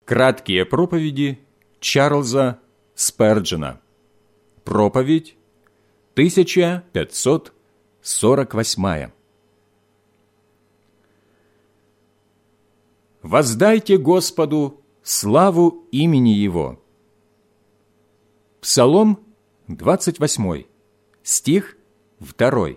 Краткие проповеди Чарльза Сперджена. Проповедь 1548. Воздайте Господу славу имени Его. Псалом 28, стих 2.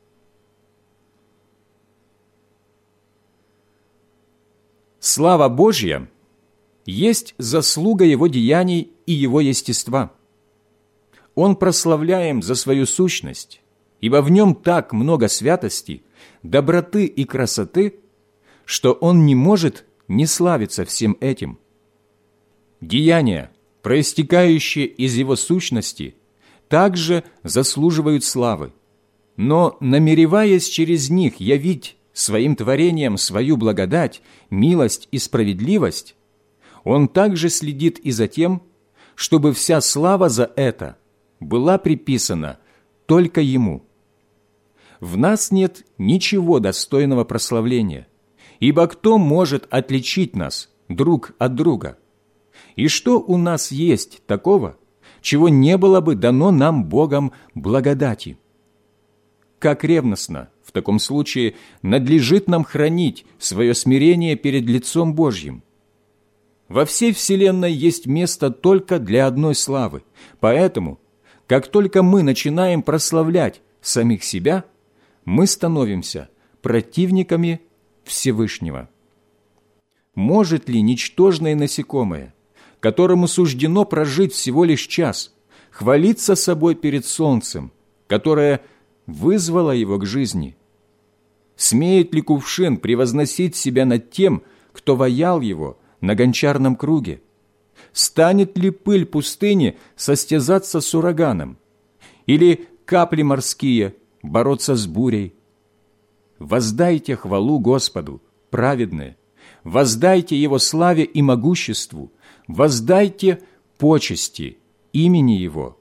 Слава Божья есть заслуга Его деяний и Его естества. Он прославляем за свою сущность, ибо в Нем так много святости, доброты и красоты, что Он не может не славиться всем этим. Деяния, проистекающие из Его сущности, также заслуживают славы, но, намереваясь через них явить своим творением свою благодать, милость и справедливость, Он также следит и за тем, чтобы вся слава за это была приписана только Ему. В нас нет ничего достойного прославления, ибо кто может отличить нас друг от друга? И что у нас есть такого, чего не было бы дано нам Богом благодати? Как ревностно в таком случае надлежит нам хранить свое смирение перед лицом Божьим. Во всей вселенной есть место только для одной славы, поэтому, как только мы начинаем прославлять самих себя, мы становимся противниками Всевышнего. Может ли ничтожное насекомое, которому суждено прожить всего лишь час, хвалиться собой перед солнцем, которое вызвало его к жизни? Смеет ли кувшин превозносить себя над тем, кто ваял его на гончарном круге? Станет ли пыль пустыни состязаться с ураганом? Или капли морские бороться с бурей? Воздайте хвалу Господу, праведные, воздайте Его славе и могуществу, воздайте почести имени Его.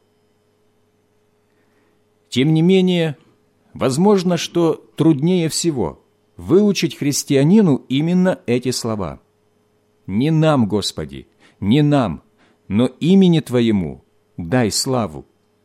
Тем не менее, возможно, что труднее всего выучить христианину именно эти слова. «Не нам, Господи, не нам, но имени Твоему дай славу».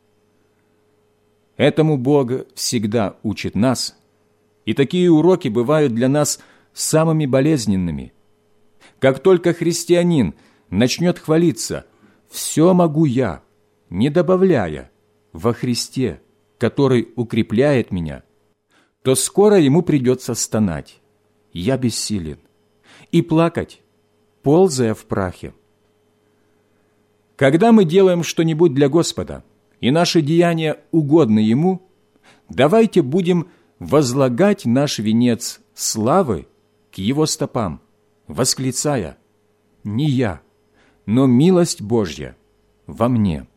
Этому Бог всегда учит нас, и такие уроки бывают для нас самыми болезненными. Как только христианин начнет хвалиться «все могу я», не добавляя «во Христе», который укрепляет меня, то скоро ему придется стонать «я бессилен» и плакать, ползая в прахе. Когда мы делаем что-нибудь для Господа, и наши деяния угодны Ему, давайте будем возлагать наш венец славы к Его стопам, восклицая «Не я, но милость Божья во мне».